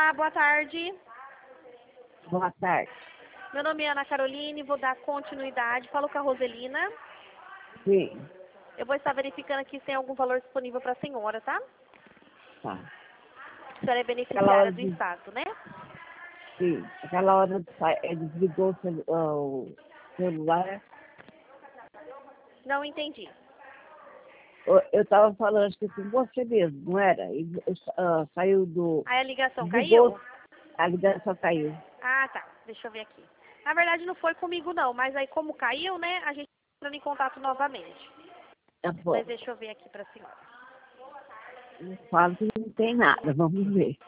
Olá, boa tarde. Boa tarde. Meu nome é Ana Caroline, vou dar continuidade. Falo com a Roselina. Sim, Eu vou estar verificando aqui se tem algum valor disponível para a senhora, tá? tá. A senhora é Aquela beneficiária hora do de... Estado, né? Sim, aquela hora desligou o celular. Não entendi. Eu estava falando, acho que com você mesmo, não era? E, saiu do... Aí a ligação Desligou, caiu? a ligação caiu. Ah, tá. Deixa eu ver aqui. Na verdade não foi comigo não, mas aí como caiu, né, a gente está entrando em contato novamente. Tá bom. Mas deixa eu ver aqui para a senhora. Não falo que não tem nada, vamos ver.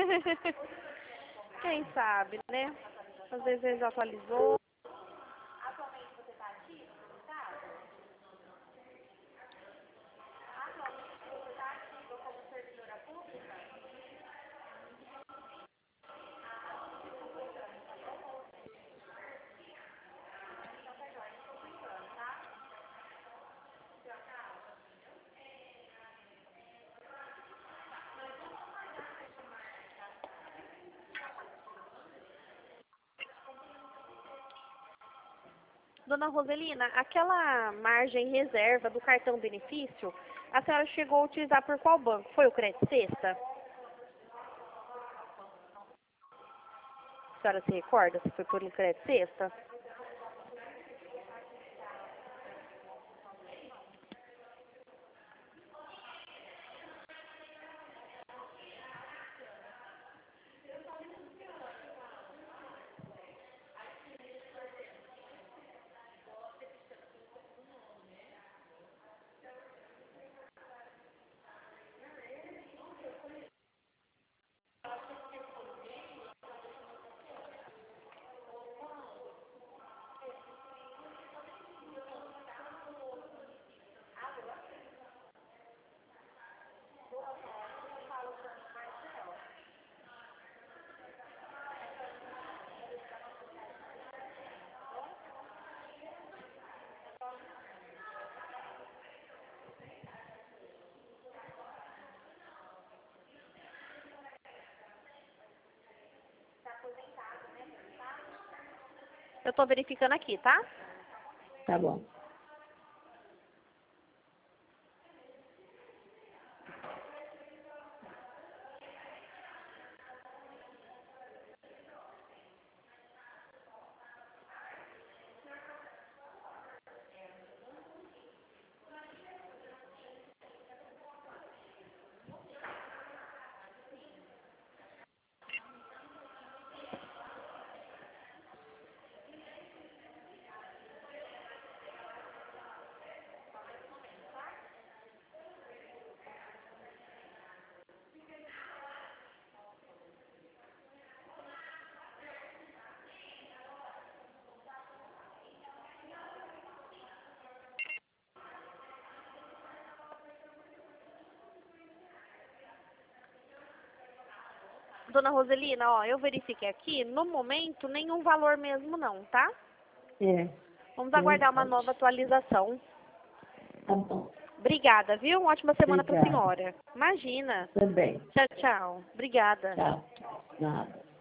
Quem sabe, né? Às vezes ele atualizou. Dona Roselina, aquela margem reserva do cartão benefício, a senhora chegou a utilizar por qual banco? Foi o Crédito Sexta? A senhora se recorda se foi por Crédito Sexta? Eu estou verificando aqui, tá? Tá bom. Dona Roselina, ó, eu verifiquei aqui, no momento, nenhum valor mesmo não, tá? É, Vamos aguardar uma verdade. nova atualização. Tá bom. Obrigada, viu? Uma ótima semana para a Obrigada. senhora. Imagina. Também. Tchau, tchau. Obrigada. Tchau. Nada.